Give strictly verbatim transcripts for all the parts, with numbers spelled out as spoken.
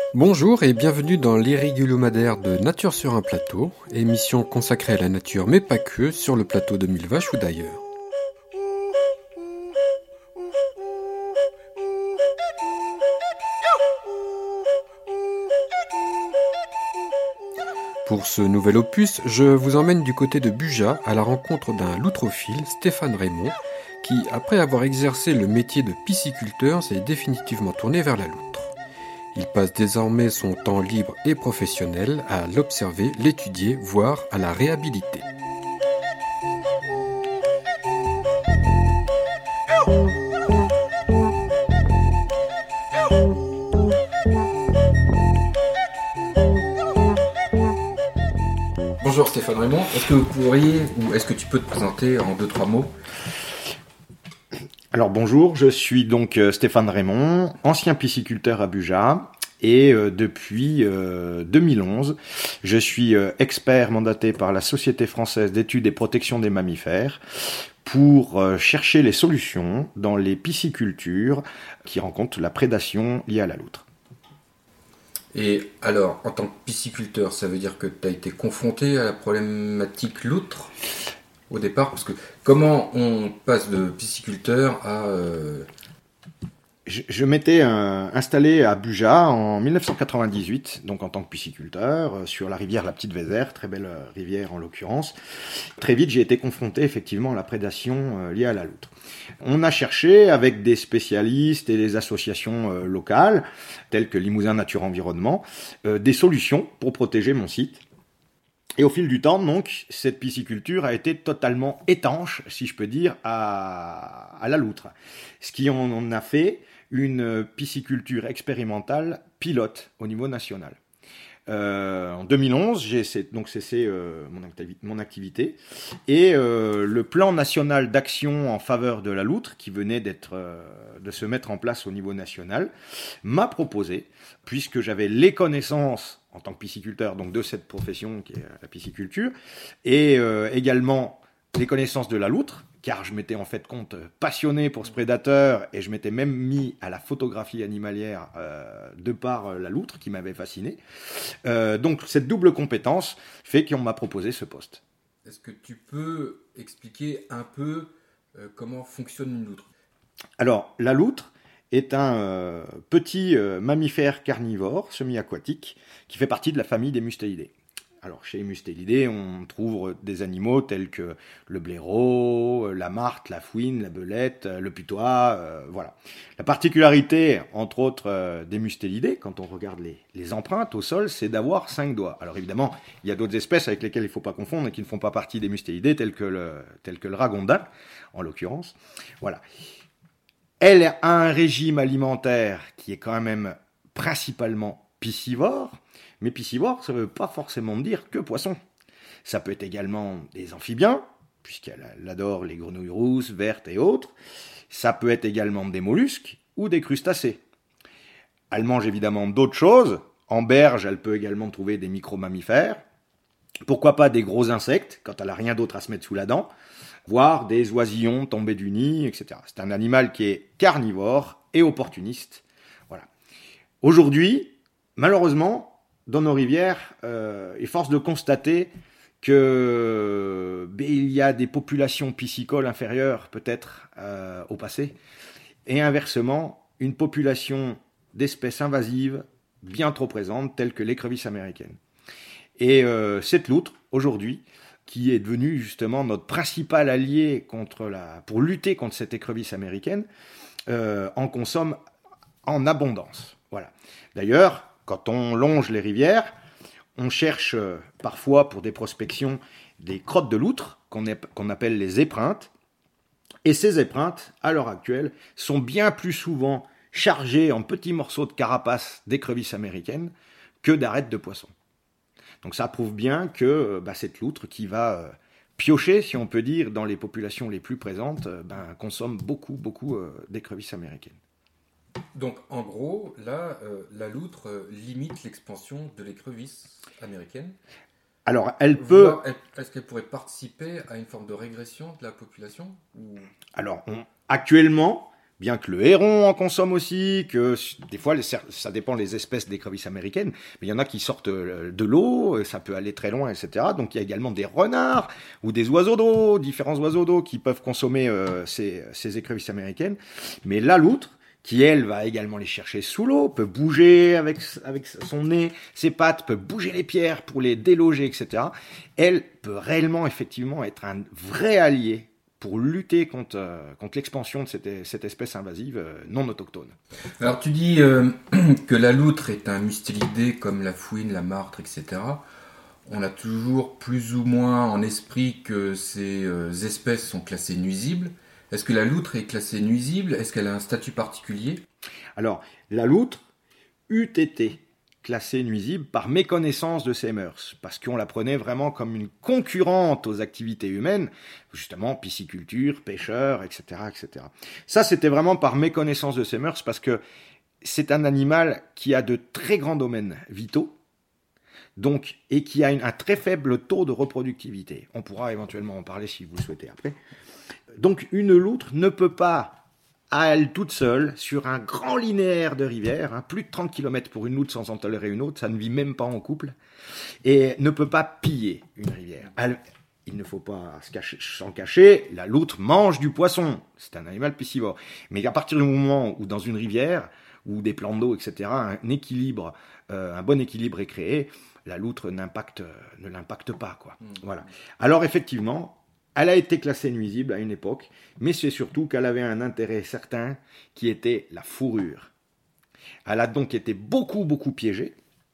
Bonjour et bienvenue dans l'Irrégulomadaire de Nature sur un plateau, émission consacrée à la nature mais pas que, sur le plateau de Mille Vaches ou d'ailleurs. Pour ce nouvel opus, je vous emmène du côté de Buja à la rencontre d'un loutrophile, Stéphane Raymond, qui, après avoir exercé le métier de pisciculteur, s'est définitivement tourné vers la loutre. Il passe désormais son temps libre et professionnel à l'observer, l'étudier, voire à la réhabiliter. Bonjour Stéphane Raymond, est-ce que vous pourriez, ou est-ce que tu peux te présenter en deux, trois mots ? Alors bonjour, je suis donc Stéphane Raymond, ancien pisciculteur à Buja, et euh, depuis euh, deux mille onze, je suis euh, expert mandaté par la Société française d'études et protection des mammifères pour euh, chercher les solutions dans les piscicultures qui rencontrent la prédation liée à la loutre. Et alors, en tant que pisciculteur, ça veut dire que tu as été confronté à la problématique loutre au départ, parce que comment on passe de pisciculteur à... Euh... Je, je m'étais euh, installé à Buja en dix-neuf cent quatre-vingt-dix-huit, donc en tant que pisciculteur, euh, sur la rivière La Petite Vézère, très belle euh, rivière en l'occurrence. Très vite, j'ai été confronté effectivement à la prédation euh, liée à la loutre. On a cherché avec des spécialistes et des associations euh, locales, telles que Limousin Nature Environnement, euh, des solutions pour protéger mon site. Et au fil du temps, donc, cette pisciculture a été totalement étanche, si je peux dire, à, à la loutre. Ce qui en a fait une pisciculture expérimentale pilote au niveau national. Euh, en deux mille onze, j'ai donc cessé euh, mon, activi- mon activité et euh, le plan national d'action en faveur de la loutre, qui venait d'être, euh, de se mettre en place au niveau national, m'a proposé, puisque j'avais les connaissances en tant que pisciculteur donc de cette profession qui est la pisciculture, et euh, également les connaissances de la loutre, car je m'étais en fait compte passionné pour ce prédateur et je m'étais même mis à la photographie animalière euh, de par euh, la loutre qui m'avait fasciné. Euh, donc cette double compétence fait qu'on m'a proposé ce poste. Est-ce que tu peux expliquer un peu euh, comment fonctionne une loutre ? Alors la loutre est un euh, petit euh, mammifère carnivore semi-aquatique qui fait partie de la famille des mustélidés. Alors, chez les mustélidés, on trouve des animaux tels que le blaireau, la martre, la fouine, la belette, le putois, euh, voilà. La particularité, entre autres, euh, des mustélidés, quand on regarde les, les empreintes au sol, c'est d'avoir cinq doigts. Alors évidemment, il y a d'autres espèces avec lesquelles il ne faut pas confondre et qui ne font pas partie des mustélidés, tels que le, tels que le ragondin, en l'occurrence. Voilà. Elle a un régime alimentaire qui est quand même principalement piscivore. Mais piscivore, ça ne veut pas forcément dire que poisson. Ça peut être également des amphibiens, puisqu'elle adore les grenouilles rousses, vertes et autres. Ça peut être également des mollusques ou des crustacés. Elle mange évidemment d'autres choses. En berge, elle peut également trouver des micro-mammifères. Pourquoi pas des gros insectes, quand elle n'a rien d'autre à se mettre sous la dent, voire des oisillons tombés du nid, et cetera. C'est un animal qui est carnivore et opportuniste. Voilà. Aujourd'hui, malheureusement, dans nos rivières, euh, et force de constater que ben, il y a des populations piscicoles inférieures peut-être euh, au passé, et inversement, une population d'espèces invasives bien trop présentes, telles que l'écrevisse américaine. Et euh, cette loutre, aujourd'hui, qui est devenue justement notre principal allié contre la, pour lutter contre cette écrevisse américaine, euh, en consomme en abondance. Voilà. D'ailleurs, quand on longe les rivières, on cherche euh, parfois pour des prospections des crottes de loutre qu'on, est, qu'on appelle les épreintes. Et ces épreintes, à l'heure actuelle, sont bien plus souvent chargées en petits morceaux de carapace d'écrevisses américaines que d'arêtes de poisson. Donc ça prouve bien que euh, bah, cette loutre qui va euh, piocher, si on peut dire, dans les populations les plus présentes, euh, bah, consomme beaucoup, beaucoup euh, d'écrevisses américaines. Donc, en gros, là, euh, la loutre euh, limite l'expansion de l'écrevisse américaine. Alors, elle peut... Voir, est-ce qu'elle pourrait participer à une forme de régression de la population ou... Alors, on... actuellement, bien que le héron en consomme aussi, que des fois, ça dépend des espèces d'écrevisses américaines, mais il y en a qui sortent de l'eau, ça peut aller très loin, et cetera. Donc il y a également des renards ou des oiseaux d'eau, différents oiseaux d'eau qui peuvent consommer euh, ces, ces écrevisses américaines. Mais la loutre, qui elle va également les chercher sous l'eau, peut bouger avec, avec son nez, ses pattes, peut bouger les pierres pour les déloger, et cetera. Elle peut réellement, effectivement, être un vrai allié pour lutter contre, euh, contre l'expansion de cette, cette espèce invasive euh, non autochtone. Alors tu dis euh, que la loutre est un mustélidé comme la fouine, la martre, et cetera. On a toujours plus ou moins en esprit que ces euh, espèces sont classées nuisibles. Est-ce que la loutre est classée nuisible? Est-ce qu'elle a un statut particulier? Alors, la loutre eût été classée nuisible par méconnaissance de ses mœurs, parce qu'on la prenait vraiment comme une concurrente aux activités humaines, justement pisciculture, pêcheurs, et cetera, et cetera. Ça, c'était vraiment par méconnaissance de ses mœurs, parce que c'est un animal qui a de très grands domaines vitaux, donc, et qui a une, un très faible taux de reproductivité. On pourra éventuellement en parler si vous le souhaitez après. Donc, une loutre ne peut pas, à elle toute seule, sur un grand linéaire de rivière, hein, plus de trente kilomètres pour une loutre sans en tolérer une autre, ça ne vit même pas en couple, et ne peut pas piller une rivière. Elle, il ne faut pas se cacher, s'en cacher, la loutre mange du poisson, c'est un animal piscivore. Mais à partir du moment où dans une rivière, ou des plans d'eau, et cetera, un équilibre, euh, un bon équilibre est créé, la loutre n'impacte, ne l'impacte pas, quoi. Mmh. Voilà. Alors effectivement, elle a été classée nuisible à une époque, mais c'est surtout qu'elle avait un intérêt certain qui était la fourrure. Elle a donc été beaucoup, beaucoup piégée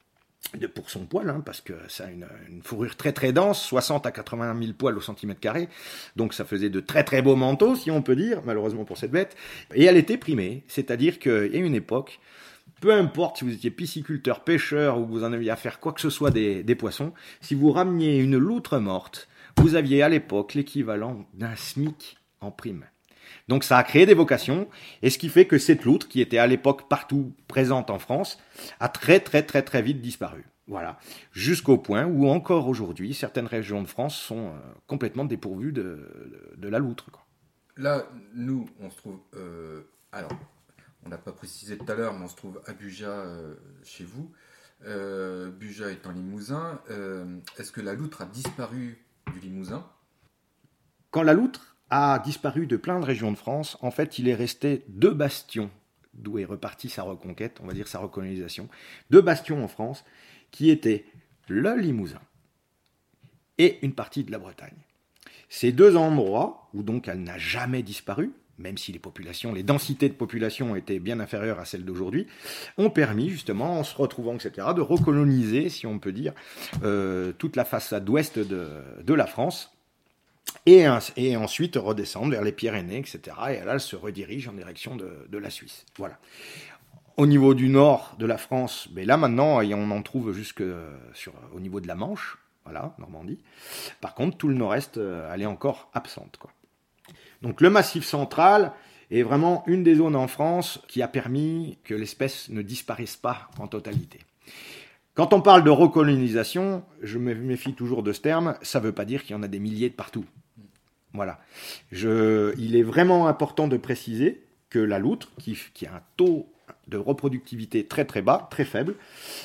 de, pour son poil, hein, parce que ça a une, une fourrure très, très dense, soixante à quatre-vingt mille poils au centimètre carré, donc ça faisait de très, très beaux manteaux, si on peut dire, malheureusement pour cette bête, et elle était primée, c'est-à-dire qu'il y a une époque, peu importe si vous étiez pisciculteur, pêcheur, ou vous en aviez à faire quoi que ce soit des, des poissons, si vous rameniez une loutre morte, vous aviez à l'époque l'équivalent d'un SMIC en prime. Donc ça a créé des vocations, et ce qui fait que cette loutre, qui était à l'époque partout présente en France, a très très très très vite disparu. Voilà, jusqu'au point où encore aujourd'hui, certaines régions de France sont euh, complètement dépourvues de, de, de la loutre, quoi. Là, nous, on se trouve... Euh, alors, on n'a pas précisé tout à l'heure, mais on se trouve à Buja, euh, chez vous. Euh, Buja est en Limousin. Euh, est-ce que la loutre a disparu du Limousin? Quand la loutre a disparu de plein de régions de France, en fait, il est resté deux bastions, d'où est repartie sa reconquête, on va dire sa recolonisation, deux bastions en France, qui étaient le Limousin et une partie de la Bretagne. Ces deux endroits, où donc elle n'a jamais disparu, même si les populations, les densités de population étaient bien inférieures à celles d'aujourd'hui, ont permis justement, en se retrouvant, et cetera, de recoloniser, si on peut dire, euh, toute la façade ouest de, de la France, et, et ensuite redescendre vers les Pyrénées, et cetera. Et là, elle se redirige en direction de, de la Suisse. Voilà. Au niveau du nord de la France, ben là maintenant, on en trouve jusque sur, au niveau de la Manche, voilà, Normandie. Par contre, tout le nord-est, elle est encore absente, quoi. Donc le Massif central est vraiment une des zones en France qui a permis que l'espèce ne disparaisse pas en totalité. Quand on parle de recolonisation, je me méfie toujours de ce terme, ça ne veut pas dire qu'il y en a des milliers de partout. Voilà. Je, il est vraiment important de préciser que la loutre, qui, qui a un taux de reproductivité très très bas, très faible,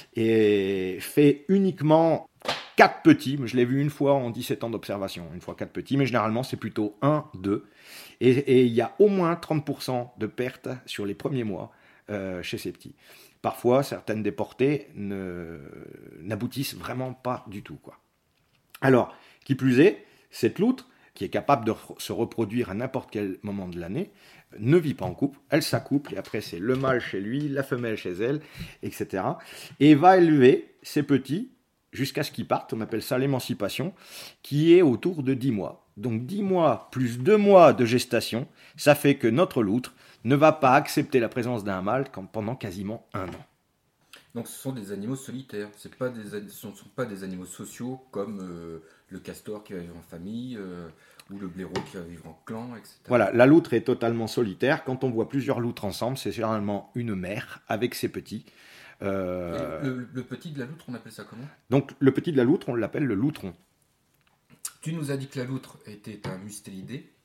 et fait uniquement quatre petits, je l'ai vu une fois en dix-sept ans d'observation, une fois quatre petits, mais généralement c'est plutôt un, deux, et, et il y a au moins trente pour cent de pertes sur les premiers mois euh, chez ces petits. Parfois, certaines des portées ne, n'aboutissent vraiment pas du tout, quoi. Alors, qui plus est, cette loutre, qui est capable de se reproduire à n'importe quel moment de l'année, ne vit pas en couple, elle s'accouple, et après c'est le mâle chez lui, la femelle chez elle, et cetera. Et va élever ses petits jusqu'à ce qu'ils partent, on appelle ça l'émancipation, qui est autour de dix mois. Donc dix mois plus deux mois de gestation, ça fait que notre loutre ne va pas accepter la présence d'un mâle pendant quasiment un an. Donc ce sont des animaux solitaires, ce ne sont pas des animaux sociaux comme euh, le castor qui va vivre en famille, euh, ou le blaireau qui va vivre en clan, et cetera. Voilà, la loutre est totalement solitaire. Quand on voit plusieurs loutres ensemble, c'est généralement une mère avec ses petits. Euh... Le, le, le petit de la loutre, on appelle ça comment? Donc le petit de la loutre, on l'appelle le loutron. Tu nous as dit que la loutre était un mustélidé.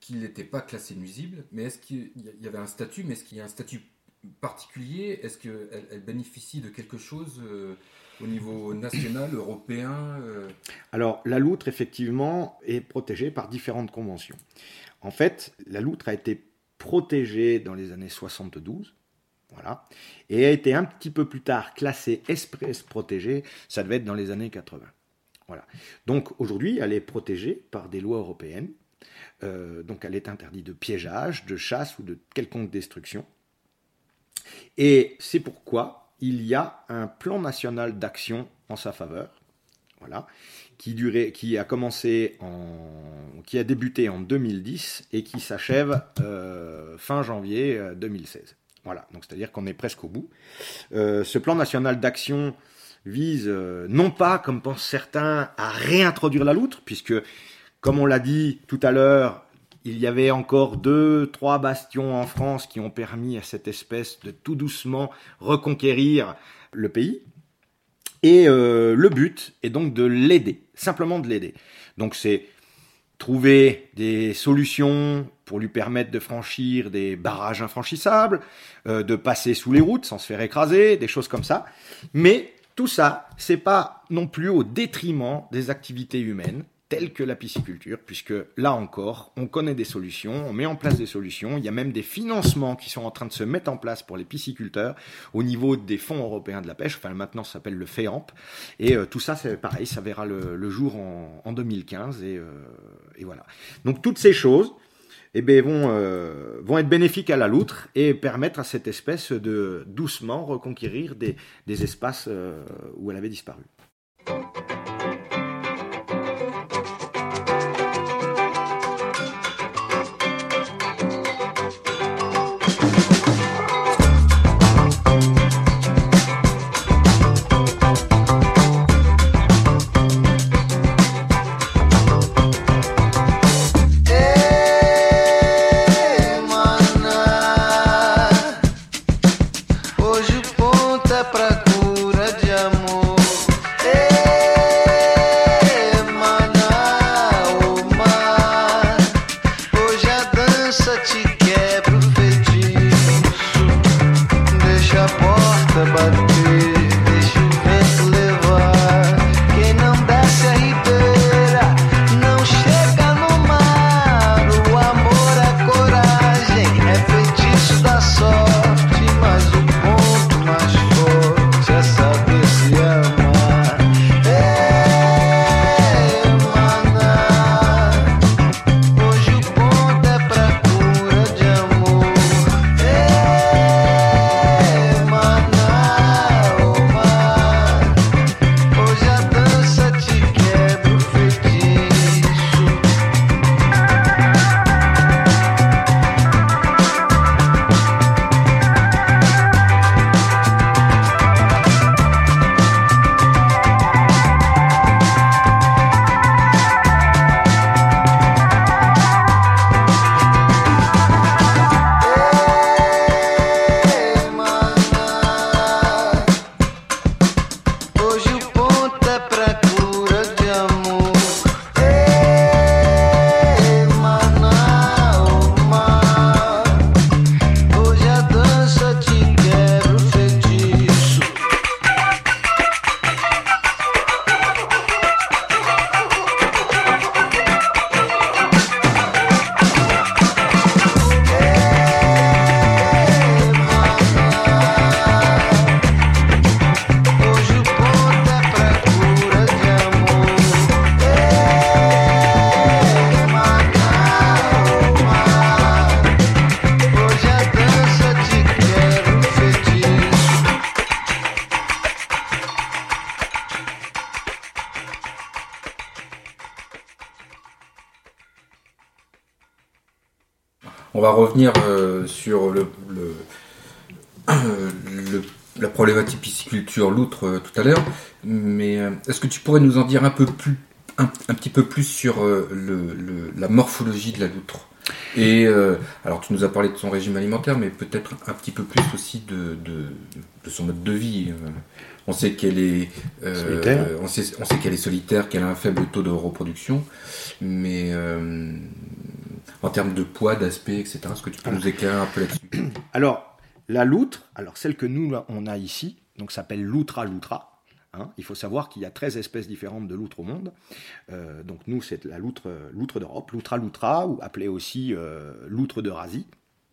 qu'il n'était pas classé nuisible, mais est-ce qu'il y avait un statut, mais est-ce qu'il y a un statut particulier? Est-ce qu'elle elle bénéficie de quelque chose euh, au niveau national, européen euh... Alors, la loutre, effectivement, est protégée par différentes conventions. En fait, la loutre a été protégée dans les années soixante-douze, voilà, et a été un petit peu plus tard classée espèce protégée, ça devait être dans les années quatre-vingts. Voilà. Donc, aujourd'hui, elle est protégée par des lois européennes, euh, donc elle est interdite de piégeage, de chasse ou de quelconque destruction. Et c'est pourquoi il y a un plan national d'action en sa faveur, voilà, qui, durait, qui a commencé en, qui a débuté en deux mille dix et qui s'achève euh, fin janvier deux mille seize. Voilà, donc c'est-à-dire qu'on est presque au bout. Euh, ce plan national d'action vise euh, non pas, comme pensent certains, à réintroduire la loutre, puisque, comme on l'a dit tout à l'heure, il y avait encore deux, trois bastions en France qui ont permis à cette espèce de tout doucement reconquérir le pays. Et euh, le but est donc de l'aider, simplement de l'aider. Donc c'est trouver des solutions pour lui permettre de franchir des barrages infranchissables, euh, de passer sous les routes sans se faire écraser, des choses comme ça. Mais tout ça, c'est pas non plus au détriment des activités humaines, telles que la pisciculture, puisque là encore, on connaît des solutions, on met en place des solutions, il y a même des financements qui sont en train de se mettre en place pour les pisciculteurs au niveau des fonds européens de la pêche, enfin maintenant ça s'appelle le FEAMP, et euh, tout ça c'est pareil, ça verra le, le jour en, en deux mille quinze, et, euh, et voilà. Donc toutes ces choses eh bien, vont, euh, vont être bénéfiques à la loutre et permettre à cette espèce de doucement reconquérir des, des espaces euh, où elle avait disparu. On va revenir euh, sur le, le, euh, le, la problématique pisciculture loutre euh, tout à l'heure, mais euh, est-ce que tu pourrais nous en dire un peu plus, un, un petit peu plus sur euh, le, le, la morphologie de la loutre? Et euh, alors tu nous as parlé de son régime alimentaire, mais peut-être un petit peu plus aussi de, de, de son mode de vie. On sait qu'elle est euh, solitaire. On sait, on sait qu'elle est solitaire, qu'elle a un faible taux de reproduction, mais euh, en termes de poids, d'aspect, et cetera. Est-ce que tu peux nous éclairer un peu là-dessus? Alors, la loutre, alors celle que nous, on a ici, donc s'appelle Loutra loutra. Hein, il faut savoir qu'il y a treize espèces différentes de loutres au monde. Euh, donc nous, c'est la loutre, loutre d'Europe, Loutra loutra, ou appelée aussi euh, loutre d'Eurasie.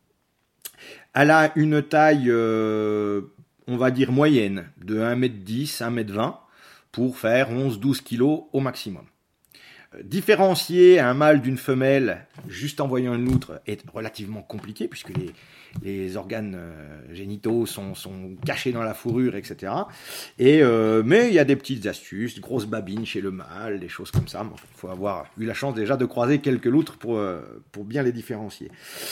Elle a une taille, euh, on va dire moyenne, de un mètre dix, un mètre vingt, pour faire onze à douze kilos au maximum. Euh, différencier un mâle d'une femelle, juste en voyant une loutre, est relativement compliqué, puisque les, les organes euh, génitaux sont, sont cachés dans la fourrure, et cetera. Et, euh, mais il y a des petites astuces, grosses babines chez le mâle, des choses comme ça. Il faut avoir eu la chance déjà de croiser quelques loutres pour, euh, pour bien les différencier.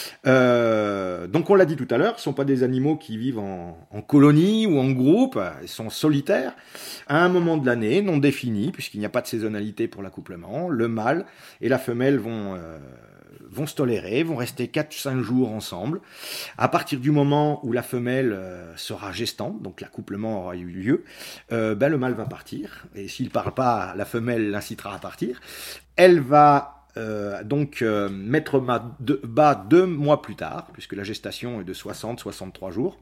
Euh, donc on l'a dit tout à l'heure, ce ne sont pas des animaux qui vivent en, en colonie ou en groupe, ils sont solitaires, à un moment de l'année, non défini, puisqu'il n'y a pas de saisonnalité pour l'accouplement. Le mâle et la femelle vont... Euh, vont se tolérer, vont rester quatre à cinq jours ensemble. À partir du moment où la femelle euh, sera gestante, donc l'accouplement aura eu lieu, euh, ben le mâle va partir. Et s'il ne parle pas, la femelle l'incitera à partir. Elle va euh, donc euh, mettre bas deux, bas deux mois plus tard, puisque la gestation est de soixante à soixante-trois jours.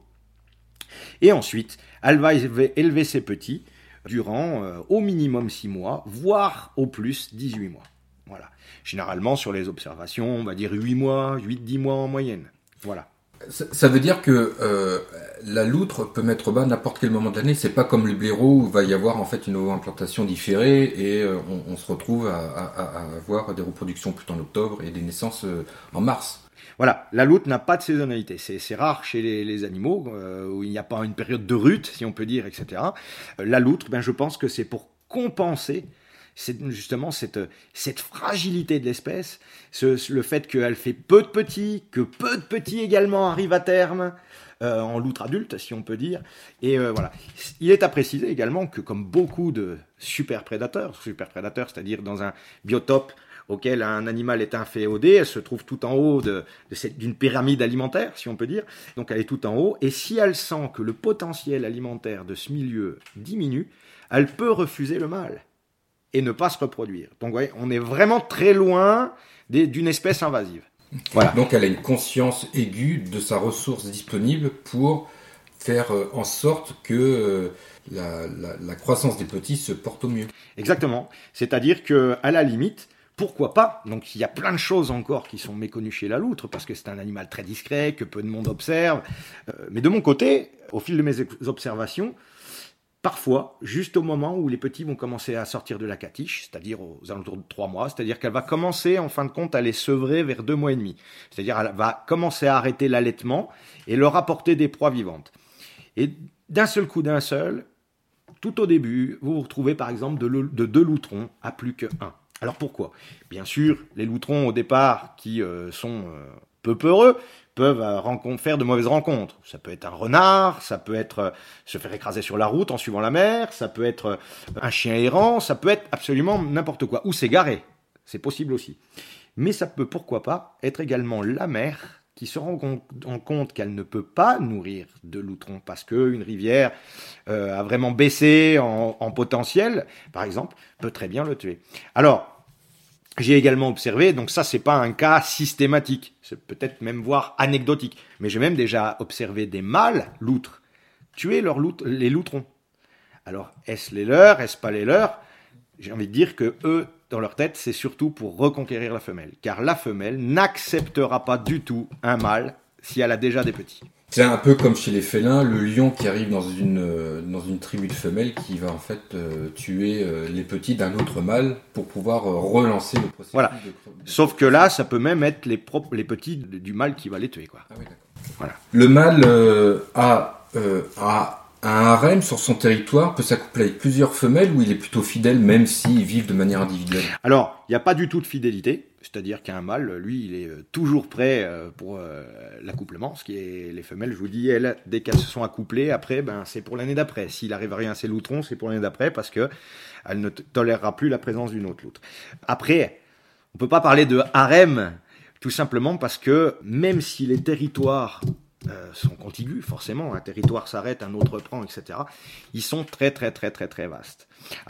Et ensuite, elle va élever, élever ses petits durant euh, au minimum six mois, voire au plus dix-huit mois. Voilà. Généralement, sur les observations, on va dire huit mois, huit à dix mois en moyenne. Voilà. Ça, ça veut dire que euh, la loutre peut mettre bas à n'importe quel moment de l'année. C'est pas comme le blaireau où il va y avoir en fait une implantation différée et euh, on, on se retrouve à, à, à avoir des reproductions plutôt en octobre et des naissances euh, en mars. Voilà, la loutre n'a pas de saisonnalité. C'est, c'est rare chez les, les animaux euh, où il n'y a pas une période de rut, si on peut dire, et cetera. La loutre, ben, je pense que c'est pour compenser c'est justement cette, cette fragilité de l'espèce, ce, le fait qu'elle fait peu de petits, que peu de petits également arrivent à terme, euh, en loutre adulte, si on peut dire. Et euh, voilà. Il est à préciser également que comme beaucoup de super prédateurs, super prédateurs, c'est-à-dire dans un biotope auquel un animal est inféodé, elle se trouve tout en haut de, de cette, d'une pyramide alimentaire, si on peut dire. Donc elle est tout en haut. Et si elle sent que le potentiel alimentaire de ce milieu diminue, elle peut refuser le mâle et ne pas se reproduire. Donc, vous voyez, on est vraiment très loin des, d'une espèce invasive. Voilà. Donc, elle a une conscience aiguë de sa ressource disponible pour faire en sorte que la, la, la croissance des petits se porte au mieux. Exactement. C'est-à-dire qu'à la limite, pourquoi pas? Donc, il y a plein de choses encore qui sont méconnues chez la loutre, parce que c'est un animal très discret, que peu de monde observe. Euh, mais de mon côté, au fil de mes observations, parfois, juste au moment où les petits vont commencer à sortir de la catiche, c'est-à-dire aux alentours de trois mois, c'est-à-dire qu'elle va commencer, en fin de compte, à les sevrer vers deux mois et demi. C'est-à-dire qu'elle va commencer à arrêter l'allaitement et leur apporter des proies vivantes. Et d'un seul coup, d'un seul, tout au début, vous vous retrouvez par exemple de, le, de deux loutrons à plus que un. Alors pourquoi? Bien sûr, les loutrons au départ qui euh, sont euh, peu peureux, peuvent euh, faire de mauvaises rencontres. Ça peut être un renard, ça peut être euh, se faire écraser sur la route en suivant la mer, ça peut être euh, un chien errant, ça peut être absolument n'importe quoi. Ou s'égarer, c'est possible aussi. Mais ça peut, pourquoi pas, être également la mère qui se rend compte, rend compte qu'elle ne peut pas nourrir de loutrons parce qu'une rivière euh, a vraiment baissé en, en potentiel, par exemple, peut très bien le tuer. Alors, j'ai également observé, donc ça c'est pas un cas systématique, c'est peut-être même voire anecdotique, mais j'ai même déjà observé des mâles loutres tuer leurs loutre, les loutrons. Alors, est-ce les leurs, est-ce pas les leurs? J'ai envie de dire que eux, dans leur tête, c'est surtout pour reconquérir la femelle, car la femelle n'acceptera pas du tout un mâle si elle a déjà des petits. C'est un peu comme chez les félins, le lion qui arrive dans une, euh, dans une tribu de femelles qui va en fait euh, tuer euh, les petits d'un autre mâle pour pouvoir euh, relancer le processus. Voilà. De, de... Sauf que là, ça peut même être les, propres, les petits du mâle qui va les tuer, quoi. Ah oui, d'accord. Voilà. Le mâle euh, a, euh, a un harem sur son territoire, peut s'accoupler avec plusieurs femelles ou il est plutôt fidèle même s'ils vivent de manière individuelle? Alors, il n'y a pas du tout de fidélité. C'est-à-dire qu'un mâle, lui, il est toujours prêt pour euh, l'accouplement. Ce qui est les femelles, je vous dis, elles, dès qu'elles se sont accouplées, après, ben, c'est pour l'année d'après. S'il arrive à rien à ses loutrons, c'est pour l'année d'après parce que elle ne tolérera plus la présence d'une autre loutre. Après, on peut pas parler de harem, tout simplement parce que même si les territoires euh, sont contigus, forcément, un territoire s'arrête, un autre prend, et cetera. Ils sont très, très, très, très, très vastes. Alors,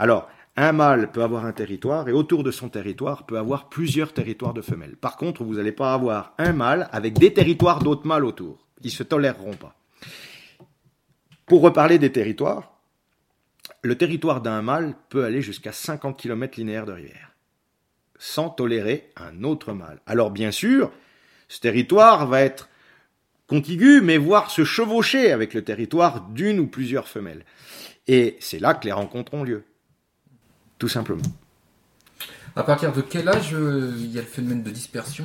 Un mâle peut avoir un territoire et autour de son territoire peut avoir plusieurs territoires de femelles. Par contre, vous n'allez pas avoir un mâle avec des territoires d'autres mâles autour. Ils ne se toléreront pas. Pour reparler des territoires, le territoire d'un mâle peut aller jusqu'à cinquante kilomètres linéaires de rivière, sans tolérer un autre mâle. Alors bien sûr, ce territoire va être contigu, mais voire se chevaucher avec le territoire d'une ou plusieurs femelles. Et c'est là que les rencontres ont lieu. Tout simplement. À partir de quel âge euh, il y a le phénomène de dispersion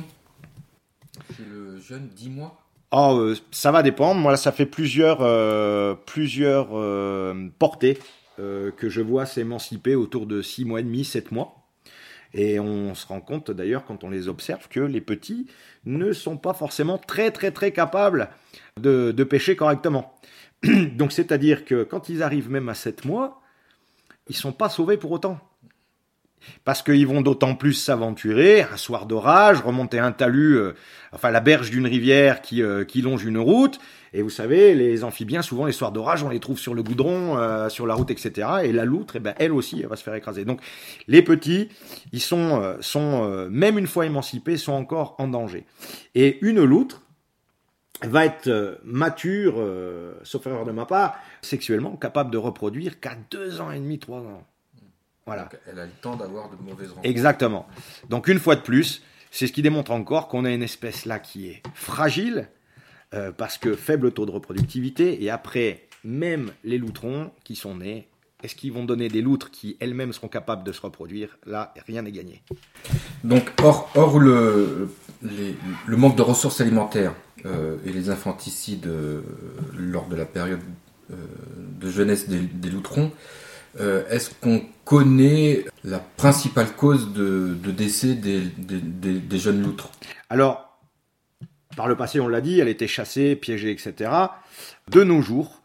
chez le jeune, dix mois? Oh, euh, ça va dépendre. Moi, là, ça fait plusieurs, euh, plusieurs euh, portées euh, que je vois s'émanciper autour de six mois et demi, sept mois. Et on se rend compte d'ailleurs quand on les observe que les petits ne sont pas forcément très très très capables de, de pêcher correctement. Donc c'est-à-dire que quand ils arrivent même à sept mois, ils ne sont pas sauvés pour autant. Parce qu'ils vont d'autant plus s'aventurer, un soir d'orage, remonter un talus, euh, enfin la berge d'une rivière qui, euh, qui longe une route. Et vous savez, les amphibiens, souvent les soirs d'orage, on les trouve sur le goudron, euh, sur la route, et cetera. Et la loutre, eh ben, elle aussi, elle va se faire écraser. Donc les petits, ils sont, euh, sont euh, même une fois émancipés, sont encore en danger. Et une loutre va être euh, mature, euh, sauf erreur de ma part, sexuellement capable de reproduire qu'à deux ans et demi, trois ans. Voilà. Donc, elle a le temps d'avoir de mauvaises rencontres. Exactement. Donc une fois de plus, c'est ce qui démontre encore qu'on a une espèce là qui est fragile, euh, parce que faible taux de reproductivité, et après, même les loutrons qui sont nés, est-ce qu'ils vont donner des loutres qui elles-mêmes seront capables de se reproduire? Là, rien n'est gagné. Donc hors, hors le, les, le manque de ressources alimentaires euh, et les infanticides euh, lors de la période euh, de jeunesse des, des loutrons, Euh, est-ce qu'on connaît la principale cause de, de décès des, des, des, des jeunes loutres? Alors, par le passé, on l'a dit, elle était chassée, piégée, et cetera. De nos jours,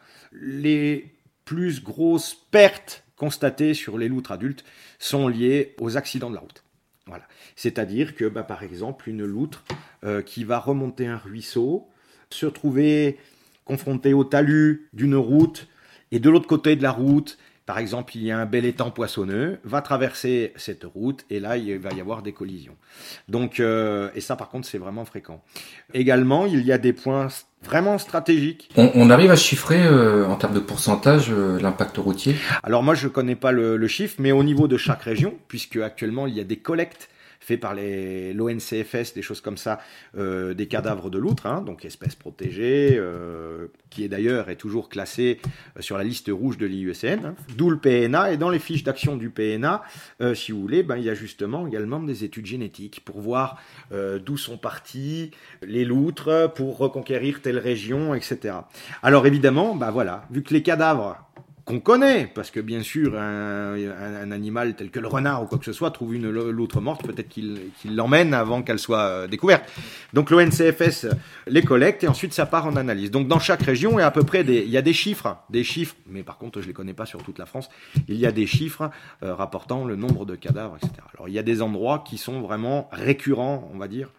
les plus grosses pertes constatées sur les loutres adultes sont liées aux accidents de la route. Voilà. C'est-à-dire que, bah, par exemple, une loutre euh, qui va remonter un ruisseau, se trouver confrontée au talus d'une route, et de l'autre côté de la route, par exemple, il y a un bel étang poissonneux, va traverser cette route et là, il va y avoir des collisions. Donc, euh, et ça, par contre, c'est vraiment fréquent. Également, il y a des points vraiment stratégiques. On, on arrive à chiffrer euh, en termes de pourcentage euh, l'impact routier? Alors moi, je ne connais pas le, le chiffre, mais au niveau de chaque région, puisque actuellement, il y a des collectes fait par les, l'O N C F S, des choses comme ça, euh, des cadavres de loutres, hein, donc espèces protégées, euh, qui est d'ailleurs est toujours classée sur la liste rouge de l'I U C N, hein, d'où le P N A, et dans les fiches d'action du P N A, euh, si vous voulez, ben, il y a justement également des études génétiques pour voir euh, d'où sont partis les loutres pour reconquérir telle région, et cetera. Alors évidemment, ben voilà, vu que les cadavres qu'on connaît, parce que bien sûr, un, un, un animal tel que le renard ou quoi que ce soit trouve une loutre morte, peut-être qu'il, qu'il l'emmène avant qu'elle soit découverte. Donc l'O N C F S les collecte et ensuite ça part en analyse. Donc dans chaque région, il y a à peu près des, il y a des chiffres, des chiffres, mais par contre je les connais pas sur toute la France. Il y a des chiffres euh, rapportant le nombre de cadavres, et cetera. Alors il y a des endroits qui sont vraiment récurrents, on va dire.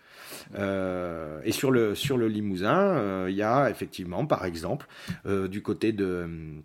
Euh, et sur le sur le Limousin, euh, il y a effectivement, par exemple, euh, du côté de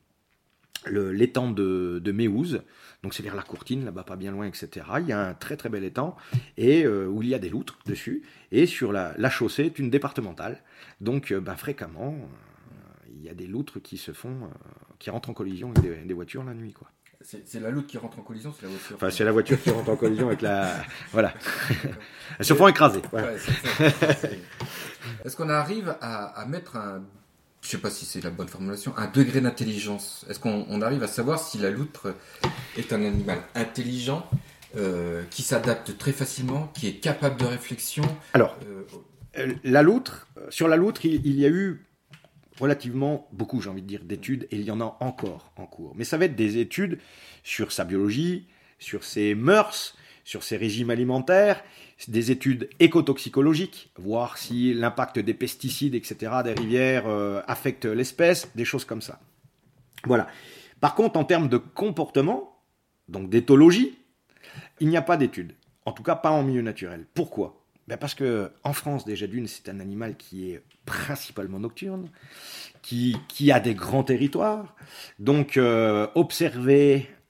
Le, l'étang de, de Méouze, donc c'est vers la Courtine, là-bas pas bien loin, et cetera. Il y a un très très bel étang et euh, où il y a des loutres dessus. Et sur la, la chaussée est une départementale, donc euh, ben, fréquemment euh, il y a des loutres qui se font, euh, qui rentrent en collision avec des, des voitures la nuit, quoi. C'est, c'est la loutre qui rentre en collision, c'est la voiture. Enfin, c'est la voiture qui rentre en collision avec la, voilà. Elles se font écraser. Voilà. Ouais, c'est ça, c'est... Est-ce qu'on arrive à, à mettre un, je sais pas si c'est la bonne formulation, un degré d'intelligence? Est-ce qu'on on arrive à savoir si la loutre est un animal intelligent, euh, qui s'adapte très facilement, qui est capable de réflexion? Alors, euh, la loutre, sur la loutre, il, il y a eu relativement beaucoup, j'ai envie de dire, d'études, et il y en a encore en cours. Mais ça va être des études sur sa biologie, sur ses mœurs, sur ses régimes alimentaires, des études écotoxicologiques, voir si l'impact des pesticides, et cetera, des rivières euh, affecte l'espèce, des choses comme ça. Voilà. Par contre, en termes de comportement, donc d'éthologie, il n'y a pas d'études. En tout cas, pas en milieu naturel. Pourquoi ? Ben parce que en France, déjà d'une, c'est un animal qui est principalement nocturne, qui, qui a des grands territoires. Donc, euh, observer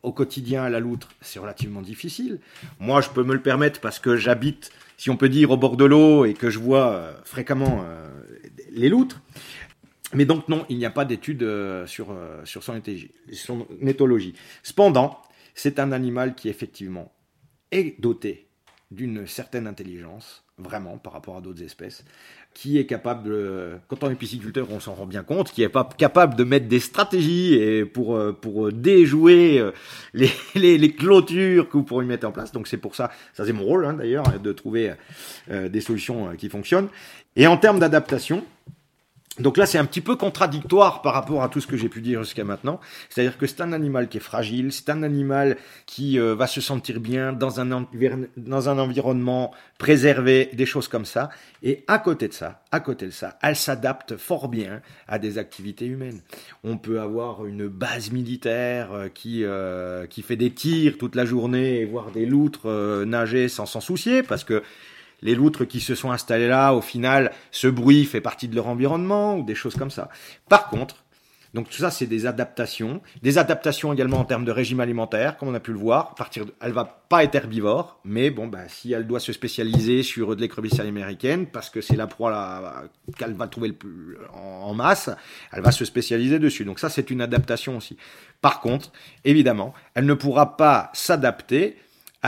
au quotidien, la loutre, c'est relativement difficile. Moi, je peux me le permettre parce que j'habite, si on peut dire, au bord de l'eau et que je vois euh, fréquemment euh, les loutres. Mais donc non, il n'y a pas d'études euh, sur, euh, sur son, éthologie, son éthologie. Cependant, c'est un animal qui effectivement est doté d'une certaine intelligence, vraiment, par rapport à d'autres espèces, qui est capable, de, quand on est pisciculteur, on s'en rend bien compte, qui est pas capable de mettre des stratégies et pour, pour déjouer les, les, les clôtures que vous pourriez mettre en place. Donc c'est pour ça, ça c'est mon rôle hein, d'ailleurs, de trouver euh, des solutions qui fonctionnent. Et en termes d'adaptation, donc là, c'est un petit peu contradictoire par rapport à tout ce que j'ai pu dire jusqu'à maintenant. C'est-à-dire que c'est un animal qui est fragile, c'est un animal qui euh, va se sentir bien dans un, envir- dans un environnement préservé, des choses comme ça. Et à côté de ça, à côté de ça, elle s'adapte fort bien à des activités humaines. On peut avoir une base militaire euh, qui, euh, qui fait des tirs toute la journée et voir des loutres euh, nager sans s'en soucier, parce que les loutres qui se sont installées là, au final, ce bruit fait partie de leur environnement, ou des choses comme ça. Par contre, donc tout ça, c'est des adaptations. Des adaptations également en termes de régime alimentaire, comme on a pu le voir. À partir de, elle va pas être herbivore, mais bon, bah, si elle doit se spécialiser sur de l'écrevisse américaine, parce que c'est la proie là, qu'elle va trouver le plus, en, en masse, elle va se spécialiser dessus. Donc ça, c'est une adaptation aussi. Par contre, évidemment, elle ne pourra pas s'adapter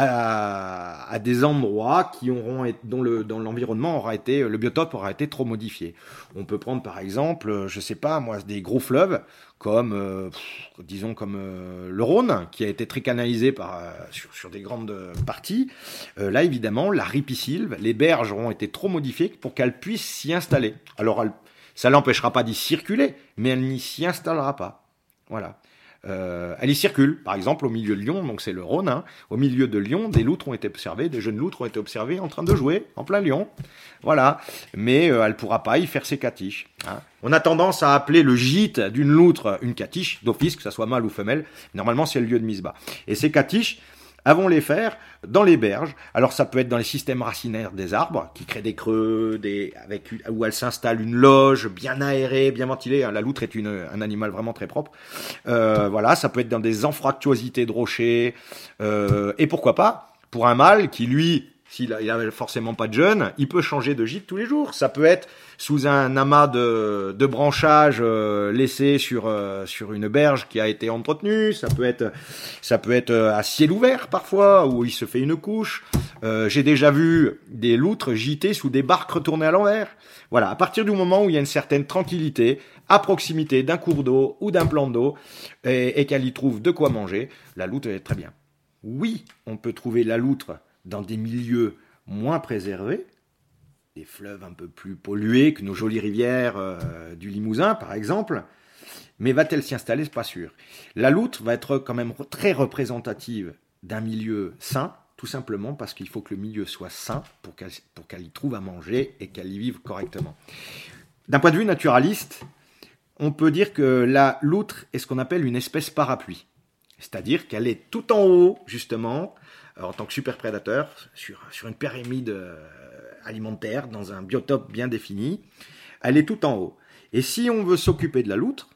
À, à des endroits qui auront été, dont le dont l'environnement aura été, le biotope aura été trop modifié. On peut prendre par exemple, je sais pas moi, des gros fleuves comme euh, pff, disons comme euh, le Rhône qui a été très canalisé par euh, sur sur des grandes parties. Euh, là évidemment, la ripisylve, les berges auront été trop modifiées pour qu'elle puisse s'y installer. Alors elle, ça l'empêchera pas d'y circuler, mais elle n'y s'y installera pas. Voilà. Euh, elle y circule, par exemple au milieu de Lyon, donc c'est le Rhône, hein, au milieu de Lyon, des loutres ont été observées, des jeunes loutres ont été observées en train de jouer en plein Lyon, voilà, mais euh, elle pourra pas y faire ses catiches. Hein. On a tendance à appeler le gîte d'une loutre une catiche, d'office, que ça soit mâle ou femelle, normalement c'est le lieu de mise bas. Et ces catiches, elles vont les faire dans les berges. Alors ça peut être dans les systèmes racinaires des arbres, qui créent des creux, des, avec, où elle s'installe une loge bien aérée, bien ventilée. La loutre est une, un animal vraiment très propre. Euh, voilà, ça peut être dans des anfractuosités de rochers. Euh, et pourquoi pas, pour un mâle qui, lui, s'il a, il a forcément pas de jeunes, il peut changer de gîte tous les jours. Ça peut être sous un amas de, de branchages euh, laissés sur euh, sur une berge qui a été entretenue. Ça peut être ça peut être à ciel ouvert parfois où il se fait une couche. Euh, j'ai déjà vu des loutres gîter sous des barques retournées à l'envers. Voilà, à partir du moment où il y a une certaine tranquillité à proximité d'un cours d'eau ou d'un plan d'eau et, et qu'elle y trouve de quoi manger, la loutre est très bien. Oui, on peut trouver la loutre dans des milieux moins préservés, des fleuves un peu plus pollués que nos jolies rivières euh, du Limousin, par exemple. Mais va-t-elle s'y installer? C'est pas sûr. La loutre va être quand même très représentative d'un milieu sain, tout simplement parce qu'il faut que le milieu soit sain pour qu'elle, pour qu'elle y trouve à manger et qu'elle y vive correctement. D'un point de vue naturaliste, on peut dire que la loutre est ce qu'on appelle une espèce parapluie. C'est-à-dire qu'elle est tout en haut, justement, en tant que super prédateur, sur, sur une pyramide euh, alimentaire, dans un biotope bien défini. Elle est tout en haut. Et si on veut s'occuper de la loutre,